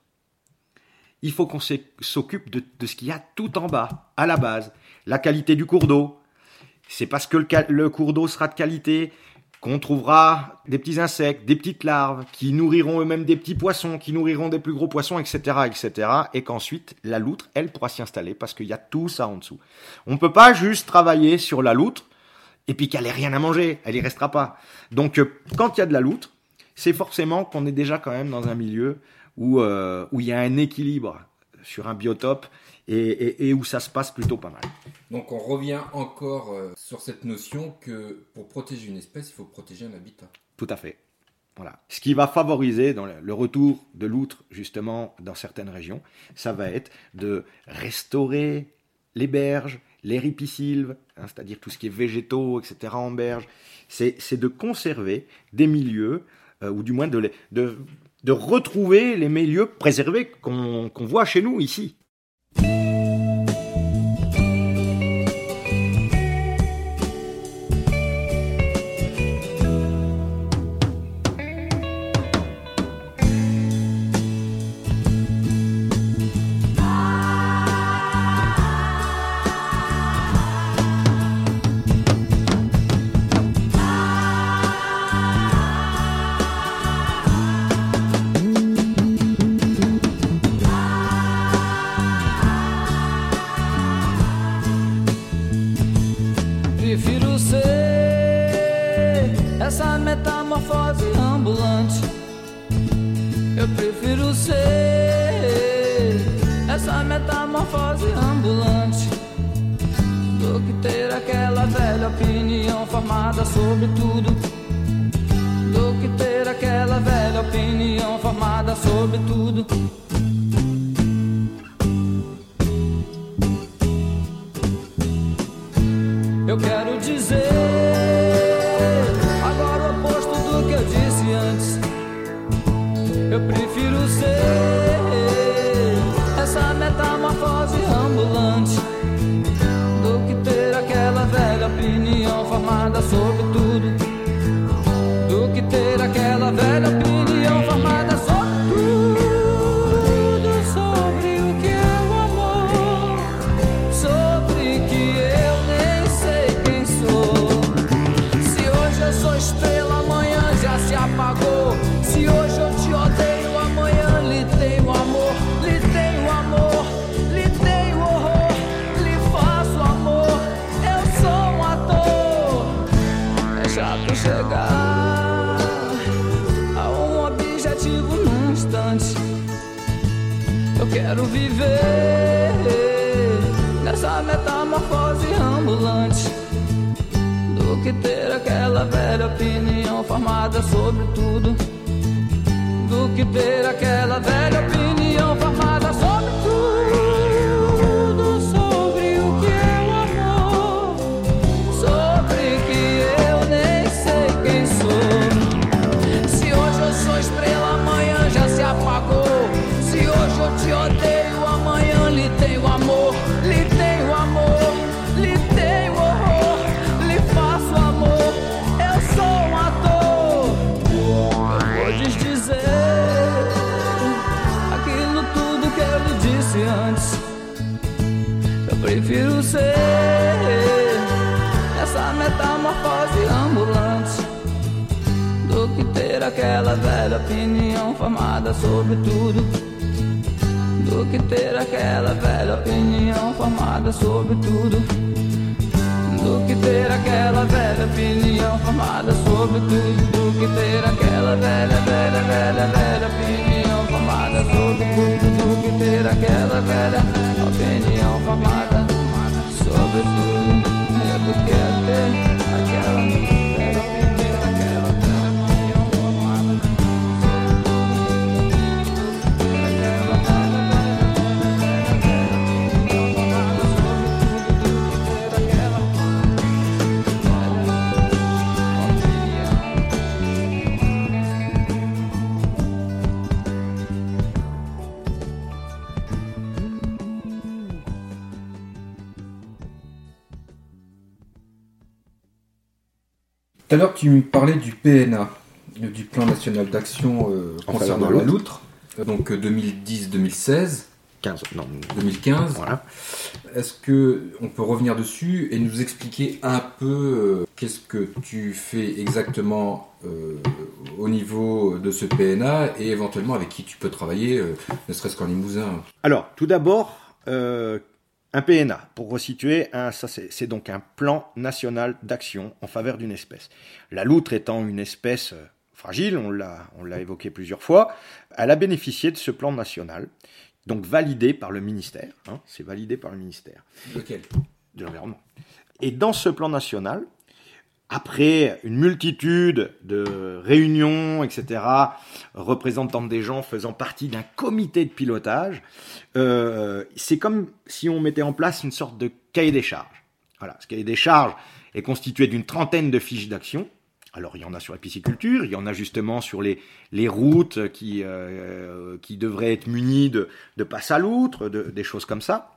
il faut qu'on s'occupe de, de ce qu'il y a tout en bas, à la base. La qualité du cours d'eau. C'est parce que le, le cours d'eau sera de qualité qu'on trouvera des petits insectes, des petites larves, qui nourriront eux-mêmes des petits poissons, qui nourriront des plus gros poissons, et cetera, et cetera. Et qu'ensuite, la loutre, elle, pourra s'y installer parce qu'il y a tout ça en dessous. On ne peut pas juste travailler sur la loutre et puis qu'elle ait rien à manger. Elle y restera pas. Donc, quand il y a de la loutre, c'est forcément qu'on est déjà quand même dans un milieu où, euh, où il y a un équilibre sur un biotope et, et, et où ça se passe plutôt pas mal. Donc on revient encore euh, sur cette notion que pour protéger une espèce, il faut protéger un habitat. Tout à fait. Voilà. Ce qui va favoriser dans le retour de loutre, justement, dans certaines régions, ça va être de restaurer les berges, les ripisylves, hein, c'est-à-dire tout ce qui est végétaux, et cetera en berge. C'est, c'est de conserver des milieux, euh, ou du moins de, les, de, de retrouver les milieux préservés qu'on, qu'on voit chez nous, ici. metamorfose ambulante. Eu prefiro ser essa metamorfose ambulante do que ter aquela velha opinião formada sobre tudo. Do que ter aquela velha opinião formada sobre tudo. Eu quero dizer agora o oposto do que eu disse antes. Eu prefiro ser essa metamorfose ambulante do que ter aquela velha opinião formada sobre tudo. Do que ter aquela velha opinião formada sobre tudo. Sobre o que é o amor. Sobre que eu nem sei quem sou. Se hoje eu sou estrela, amanhã já se apagou. Se hoje eu te odeio, amanhã lhe tenho amor. Lhe tenho amor, lhe tenho horror. Lhe faço amor, eu sou um ator. É chato chegar eu quero viver nessa metamorfose ambulante do que ter aquela velha opinião formada sobre tudo. Do que ter aquela velha opinião formada sobre tudo. Sobre o que é o amor. Sobre que eu nem sei quem sou. Se hoje eu sou estrela, amanhã já se apagou. Se hoje eu te odeio, amanhã lhe tenho amor. Lhe tenho amor, lhe tenho horror. Lhe faço amor, eu sou um ator. Eu vou desdizer aquilo tudo que eu lhe disse antes. Eu prefiro ser essa metamorfose ambulante do que ter aquela velha opinião formada sobre tudo. Do que ter aquela velha opinião formada sobre tudo. Do que ter aquela velha opinião formada sobre tudo. Do que ter aquela velha, velha, velha, velha opinião formada sobre tudo. Do que ter aquela velha opinião formada sobre tudo. É do que ter aquela velha opinião, aquela velha opinião formada Tout à l'heure, tu me parlais du P N A, du Plan National d'Action euh, concernant la loutre, donc deux mille dix deux mille seize. quinze, non. deux mille quinze. Voilà. Est-ce qu'on peut revenir dessus et nous expliquer un peu euh, qu'est-ce que tu fais exactement euh, au niveau de ce P N A et éventuellement avec qui tu peux travailler, euh, ne serait-ce qu'en Limousin? Alors, tout d'abord, euh, un P N A, pour resituer, un, ça c'est, c'est donc un plan national d'action en faveur d'une espèce. La loutre étant une espèce euh, fragile, on l'a, on l'a évoqué plusieurs fois, elle a bénéficié de ce plan national, donc validé par le ministère, hein, c'est validé par le ministère. Lequel ? De l'environnement. Et dans ce plan national, après une multitude de réunions, et cetera, représentant des gens faisant partie d'un comité de pilotage, euh, c'est comme si on mettait en place une sorte de cahier des charges. Voilà, ce cahier des charges est constitué d'une trentaine de fiches d'action. Alors, il y en a sur la pisciculture, il y en a justement sur les, les routes qui, euh, qui devraient être munies de, de passes à loutre, de, des choses comme ça.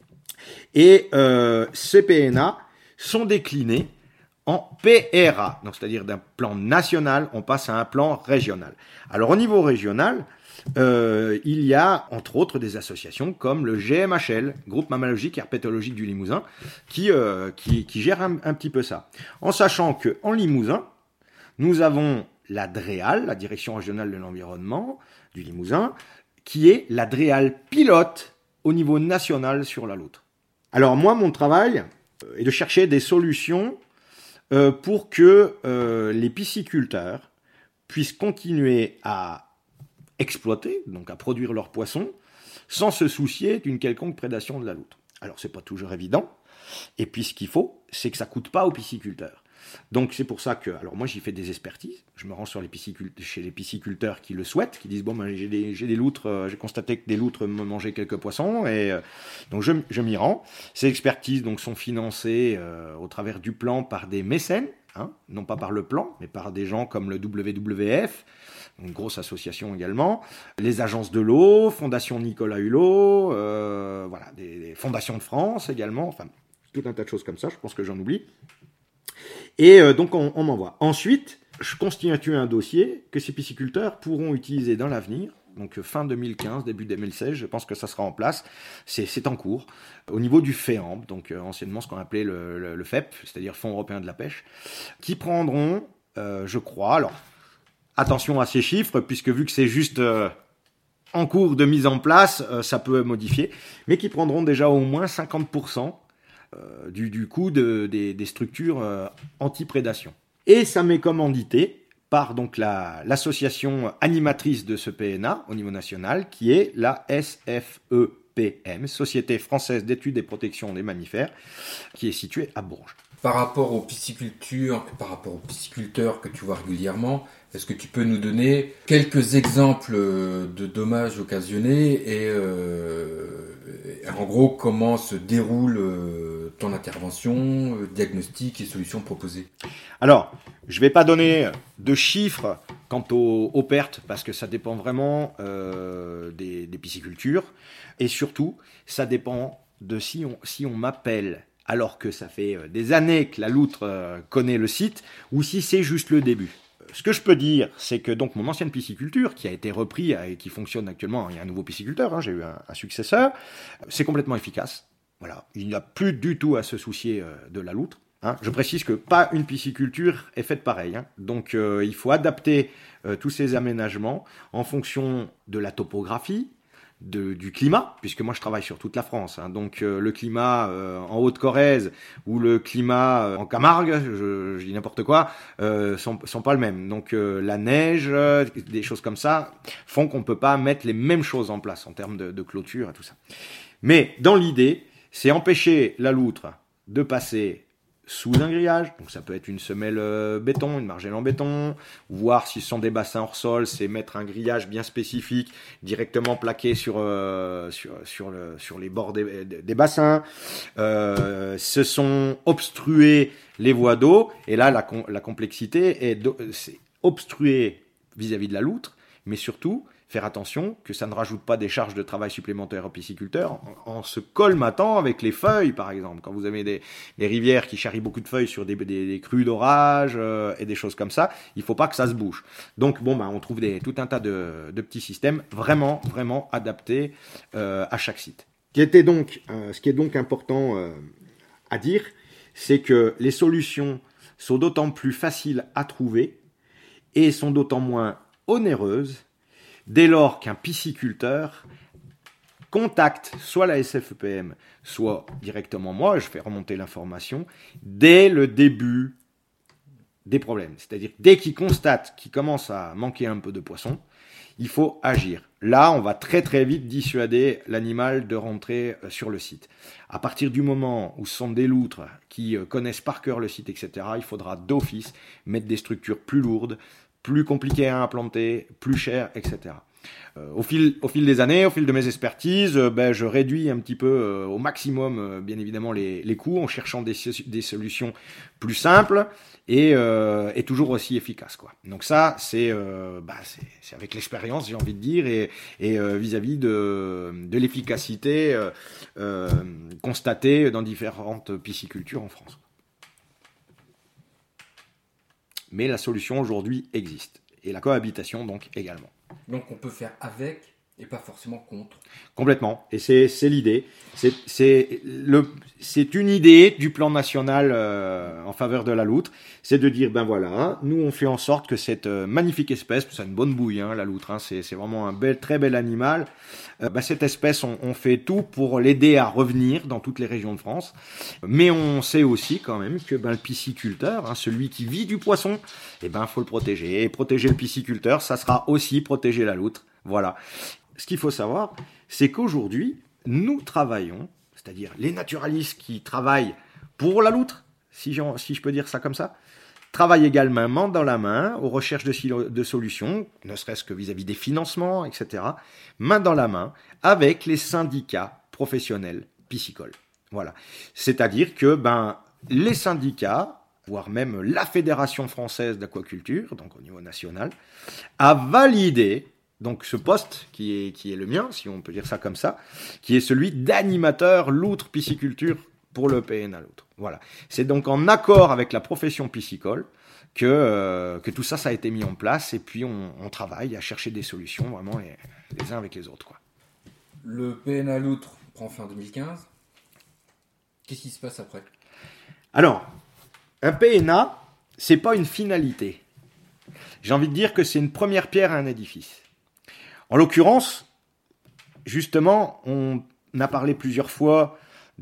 Et euh, ces P N A sont déclinés en P R A, donc c'est-à-dire d'un plan national, on passe à un plan régional. Alors au niveau régional, euh, il y a entre autres des associations comme le G M H L, Groupe Mammalogique et Herpétologique du Limousin, qui, euh, qui, qui gère un, un petit peu ça. En sachant qu'en Limousin, nous avons la DREAL, la Direction Régionale de l'Environnement du Limousin, qui est la DREAL pilote au niveau national sur la loutre. Alors moi, mon travail est de chercher des solutions Euh, pour que euh, les pisciculteurs puissent continuer à exploiter, donc à produire leurs poissons, sans se soucier d'une quelconque prédation de la loutre. Alors c'est pas toujours évident, et puis ce qu'il faut, c'est que ça coûte pas aux pisciculteurs. Donc c'est pour ça que, alors moi j'y fais des expertises, je me rends sur les piscicult- chez les pisciculteurs qui le souhaitent, qui disent bon ben j'ai des, j'ai des loutres, euh, j'ai constaté que des loutres me mangeaient quelques poissons, et euh, donc je, je m'y rends. Ces expertises donc sont financées euh, au travers du plan par des mécènes, hein, non pas par le plan, mais par des gens comme le W W F, une grosse association également, les agences de l'eau, Fondation Nicolas Hulot, euh, voilà, des, des fondations de France également, enfin tout un tas de choses comme ça, je pense que j'en oublie. Et euh, donc on, on m'envoie. Ensuite, je constitue un dossier que ces pisciculteurs pourront utiliser dans l'avenir, donc fin deux mille quinze, début deux mille seize, je pense que ça sera en place, c'est, c'est en cours, au niveau du FEAMP, donc euh, anciennement ce qu'on appelait le, le, le F E P, c'est-à-dire Fonds européen de la pêche, qui prendront, euh, je crois, alors attention à ces chiffres, puisque vu que c'est juste euh, en cours de mise en place, euh, ça peut modifier, mais qui prendront déjà au moins cinquante pour cent euh, du, du coût de, des, des structures euh, anti-prédation. Et ça m'est commandité par donc la, l'association animatrice de ce P N A au niveau national, qui est la S F E P M, Société française d'études et protection des mammifères, qui est située à Bourges. Par rapport aux piscicultures, par rapport aux pisciculteurs que tu vois régulièrement, est-ce que tu peux nous donner quelques exemples de dommages occasionnés et euh, en gros comment se déroule euh, ton intervention, euh, diagnostic et solutions proposées? Alors, je ne vais pas donner de chiffres quant aux, aux pertes parce que ça dépend vraiment euh, des, des piscicultures et surtout, ça dépend de si on, si on m'appelle alors que ça fait des années que la loutre connaît le site, ou si c'est juste le début. Ce que je peux dire, c'est que donc mon ancienne pisciculture, qui a été repris et qui fonctionne actuellement, il y a un nouveau pisciculteur, hein, j'ai eu un, un successeur, c'est complètement efficace. Voilà, il n'y a plus du tout à se soucier de la loutre. Hein. Je précise que pas une pisciculture est faite pareil. Hein. Donc euh, il faut adapter euh, tous ces aménagements en fonction de la topographie, De, du climat, puisque moi je travaille sur toute la France, hein, donc euh, le climat euh, en Haute-Corrèze ou le climat euh, en Camargue, je, je dis n'importe quoi, euh, sont, sont pas le même. Donc euh, la neige, euh, des choses comme ça, font qu'on peut pas mettre les mêmes choses en place en termes de, de clôture et tout ça. Mais dans l'idée, c'est empêcher la loutre de passer sous un grillage, donc ça peut être une semelle euh, béton, une margelle en béton, voir si ce sont des bassins hors sol, c'est mettre un grillage bien spécifique directement plaqué sur, euh, sur, sur, le, sur les bords des, des bassins, euh, ce sont obstruer les voies d'eau, et là la, la complexité est, de, c'est obstruer vis-à-vis de la loutre, mais surtout faire attention que ça ne rajoute pas des charges de travail supplémentaires aux pisciculteurs en, en se colmatant avec les feuilles, par exemple. Quand vous avez des, des rivières qui charrient beaucoup de feuilles sur des, des, des crues d'orage euh, et des choses comme ça, il ne faut pas que ça se bouge. Donc, bon, ben, on trouve des, tout un tas de, de petits systèmes vraiment, vraiment adaptés euh, à chaque site. Ce qui, était donc, euh, ce qui est donc important euh, à dire, c'est que les solutions sont d'autant plus faciles à trouver et sont d'autant moins onéreuses dès lors qu'un pisciculteur contacte soit la S F E P M, soit directement moi, je fais remonter l'information, dès le début des problèmes. C'est-à-dire dès qu'il constate qu'il commence à manquer un peu de poisson, il faut agir. Là, on va très très vite dissuader l'animal de rentrer sur le site. À partir du moment où ce sont des loutres qui connaissent par cœur le site, et cetera, il faudra d'office mettre des structures plus lourdes, plus compliqué à implanter, plus cher, et cetera. Euh, au fil, au fil des années, au fil de mes expertises, euh, ben, je réduis un petit peu euh, au maximum, euh, bien évidemment, les, les coûts en cherchant des, des solutions plus simples et, euh, et toujours aussi efficaces, quoi. Donc ça, c'est, euh, bah, c'est, c'est avec l'expérience, j'ai envie de dire, et, et euh, vis-à-vis de, de l'efficacité euh, euh, constatée dans différentes piscicultures en France. Mais la solution aujourd'hui existe. Et la cohabitation donc également. Donc on peut faire avec Et pas forcément contre. Complètement. Et c'est, c'est l'idée. C'est, c'est, le, c'est une idée du plan national euh, en faveur de la loutre. C'est de dire, ben voilà, nous on fait en sorte que cette euh, magnifique espèce, c'est une bonne bouille, hein, la loutre, hein, c'est, c'est vraiment un bel, très bel animal. Euh, ben, cette espèce, on, on fait tout pour l'aider à revenir dans toutes les régions de France. Mais on sait aussi quand même que ben, le pisciculteur, hein, celui qui vit du poisson, eh ben faut le protéger. Et protéger le pisciculteur, ça sera aussi protéger la loutre. Voilà. Ce qu'il faut savoir, c'est qu'aujourd'hui, nous travaillons, c'est-à-dire les naturalistes qui travaillent pour la loutre, si, j'en, si je peux dire ça comme ça, travaillent également main dans la main aux recherches de, de solutions, ne serait-ce que vis-à-vis des financements, et cetera, main dans la main avec les syndicats professionnels piscicoles. Voilà. C'est-à-dire que ben, les syndicats, voire même la Fédération française d'aquaculture, donc au niveau national, a validé donc ce poste qui est, qui est le mien, si on peut dire ça comme ça, qui est celui d'animateur loutre pisciculture pour le P N A loutre. Voilà. C'est donc en accord avec la profession piscicole que, euh, que tout ça, ça a été mis en place et puis on, on travaille à chercher des solutions vraiment les, les uns avec les autres, quoi. Le P N A loutre prend fin deux mille quinze. Qu'est-ce qui se passe après ? Alors, un P N A, c'est pas une finalité. J'ai envie de dire que c'est une première pierre à un édifice. En l'occurrence, justement, on a parlé plusieurs fois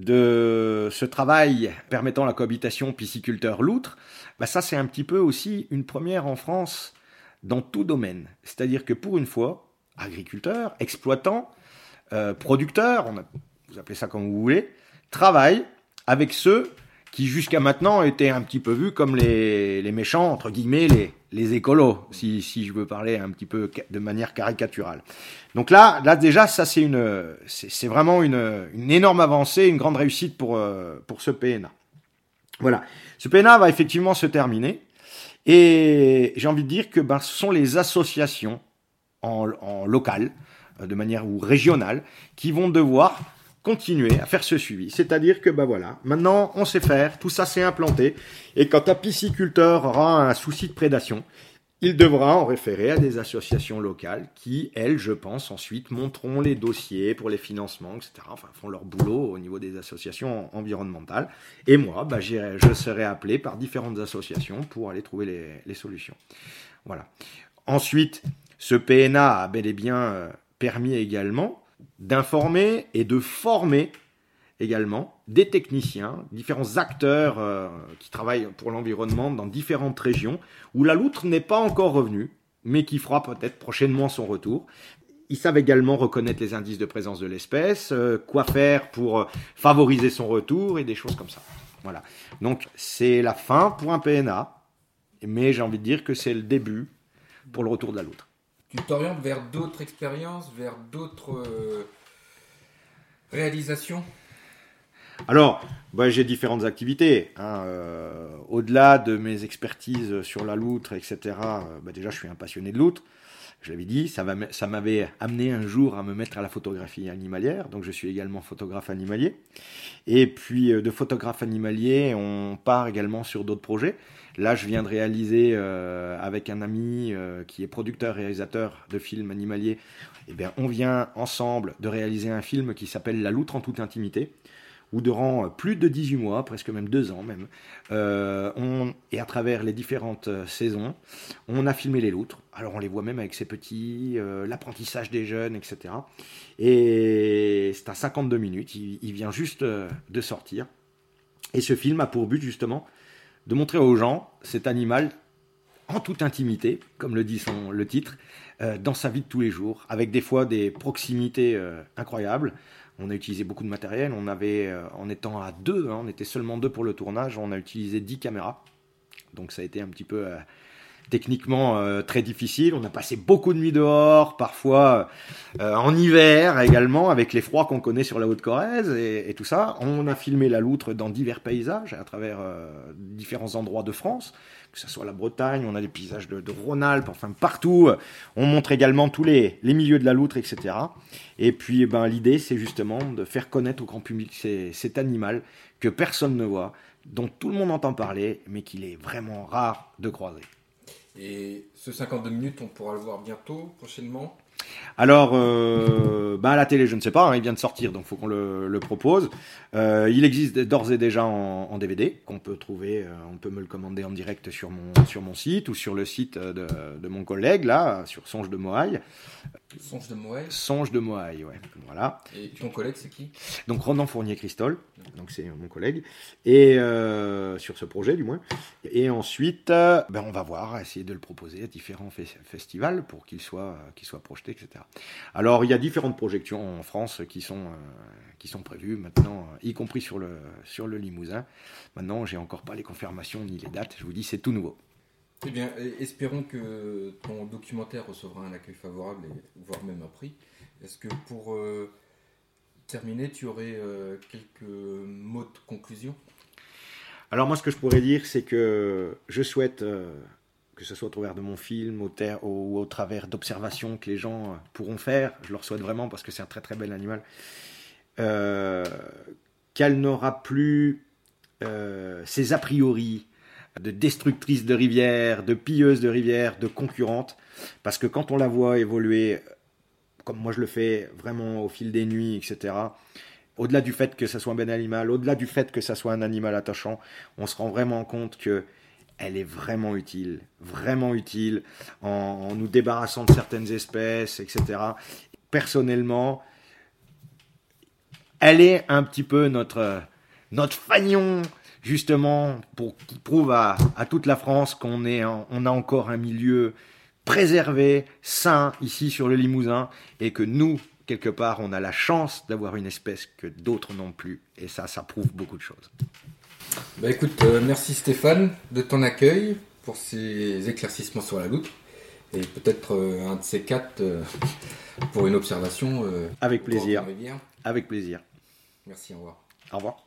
de ce travail permettant la cohabitation pisciculteur-loutre. Bah ça, c'est un petit peu aussi une première en France dans tout domaine. C'est-à-dire que pour une fois, agriculteurs, exploitants, euh, producteurs, on a, vous appelez ça comme vous voulez, travaillent avec ceux qui jusqu'à maintenant étaient un petit peu vus comme les, les méchants, entre guillemets, les, les écolos, si, si je veux parler un petit peu de manière caricaturale. Donc là, là déjà, ça c'est une, c'est, c'est vraiment une, une énorme avancée, une grande réussite pour, euh, pour ce P N A. Voilà. Ce P N A va effectivement se terminer. Et j'ai envie de dire que ben, ce sont les associations en, en local, de manière ou régionale, qui vont devoir continuer à faire ce suivi. C'est-à-dire que, ben voilà, maintenant, on sait faire, tout ça s'est implanté, et quand un pisciculteur aura un souci de prédation, il devra en référer à des associations locales qui, elles, je pense, ensuite monteront les dossiers pour les financements, et cetera. Enfin, font leur boulot au niveau des associations environnementales. Et moi, ben, j'irai, je serai appelé par différentes associations pour aller trouver les, les solutions. Voilà. Ensuite, ce P N A a bel et bien euh, permis également d'informer et de former également des techniciens, différents acteurs euh, qui travaillent pour l'environnement dans différentes régions où la loutre n'est pas encore revenue, mais qui fera peut-être prochainement son retour. Ils savent également reconnaître les indices de présence de l'espèce, euh, quoi faire pour euh, favoriser son retour et des choses comme ça. Voilà. Donc c'est la fin pour un P N A, mais j'ai envie de dire que c'est le début pour le retour de la loutre. Tu t'orientes vers d'autres expériences, vers d'autres euh, réalisations ? Alors, bah, j'ai différentes activités. Hein, euh, au-delà de mes expertises sur la loutre, et cetera, euh, bah, déjà, je suis un passionné de loutre. Je l'avais dit, ça, va, ça m'avait amené un jour à me mettre à la photographie animalière. Donc, je suis également photographe animalier. Et puis, euh, de photographe animalier, on part également sur d'autres projets. Là, je viens de réaliser euh, avec un ami euh, qui est producteur-réalisateur de films animaliers. Eh bien, on vient ensemble de réaliser un film qui s'appelle La loutre en toute intimité, où durant plus de dix-huit mois, presque même deux ans même, euh, on, et à travers les différentes saisons, on a filmé les loutres. Alors on les voit même avec ces petits, euh, l'apprentissage des jeunes, et cetera. Et c'est à cinquante-deux minutes, il, il vient juste de sortir. Et ce film a pour but justement de montrer aux gens cet animal en toute intimité, comme le dit son, le titre, euh, dans sa vie de tous les jours, avec des fois des proximités euh, incroyables. On a utilisé beaucoup de matériel, on avait, euh, en étant à deux, hein, on était seulement deux pour le tournage, on a utilisé dix caméras, donc ça a été un petit peu euh, techniquement euh, très difficile. On a passé beaucoup de nuits dehors, parfois euh, en hiver également, avec les froids qu'on connaît sur la Haute-Corrèze et, et tout ça. On a filmé la loutre dans divers paysages, à travers euh, différents endroits de France, que ce soit la Bretagne, on a des paysages de, de Rhône-Alpes, enfin partout. On montre également tous les, les milieux de la loutre, et cetera. Et puis ben, l'idée, c'est justement de faire connaître au grand public ces, cet animal que personne ne voit, dont tout le monde entend parler, mais qu'il est vraiment rare de croiser. Et ce cinquante-deux minutes, on pourra le voir bientôt, prochainement ? Alors, euh, bah à la télé, je ne sais pas, hein, il vient de sortir, donc il faut qu'on le, le propose. Euh, il existe d'ores et déjà en, en D V D, qu'on peut trouver, euh, on peut me le commander en direct sur mon, sur mon site ou sur le site de, de mon collègue, là, sur Songe de Moaille. Songe de Moaille. Songe de Moaille, ouais, voilà. Et ton collègue, c'est qui ? Donc Ronan Fournier-Cristol, donc c'est mon collègue, et euh, sur ce projet du moins. Et ensuite, euh, ben on va voir, essayer de le proposer à différents fe- festivals pour qu'il soit, qu'il soit projeté, et cetera. Alors il y a différentes projections en France qui sont, euh, qui sont prévues maintenant, y compris sur le, sur le Limousin. Maintenant, j'ai encore pas les confirmations ni les dates. Je vous dis, c'est tout nouveau. Eh bien, espérons que ton documentaire recevra un accueil favorable, et, voire même un prix. Est-ce que pour euh, terminer, tu aurais euh, quelques mots de conclusion ? Alors moi, ce que je pourrais dire, c'est que je souhaite, euh, que ce soit au travers de mon film au ter- ou au travers d'observations que les gens pourront faire, je leur souhaite vraiment parce que c'est un très très bel animal, euh, qu'elle n'aura plus euh, ses a priori de destructrice de rivières, de pilleuse de rivières, de concurrente, parce que quand on la voit évoluer, comme moi je le fais vraiment au fil des nuits, et cetera, au-delà du fait que ça soit un bel animal, au-delà du fait que ça soit un animal attachant, on se rend vraiment compte que elle est vraiment utile, vraiment utile, en, en nous débarrassant de certaines espèces, et cetera. Personnellement, elle est un petit peu notre, notre fanion, justement, pour qui prouve à, à toute la France qu'on est, en, on a encore un milieu préservé, sain, ici sur le Limousin, et que nous, quelque part, on a la chance d'avoir une espèce que d'autres n'ont plus. Et ça, ça prouve beaucoup de choses. Bah écoute, euh, merci Stéphane de ton accueil pour ces éclaircissements sur la loutre. Et peut-être euh, un de ces quatre euh, pour une observation. Euh, Avec plaisir. Avec plaisir. Merci, au revoir. Au revoir.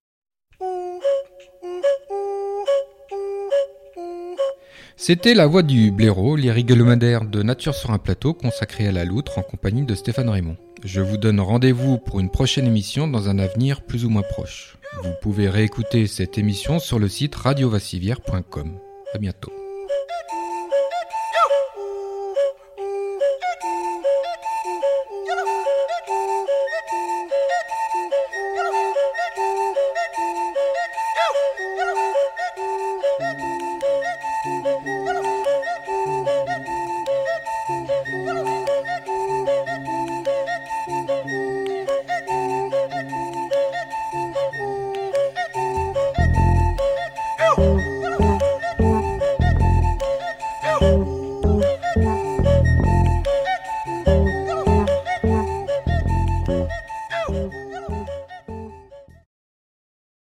C'était La Voix du blaireau, lyrique hebdomadaire de Nature sur un plateau consacré à la loutre en compagnie de Stéphane Raymond. Je vous donne rendez-vous pour une prochaine émission dans un avenir plus ou moins proche. Vous pouvez réécouter cette émission sur le site radio vassivière point com. À bientôt.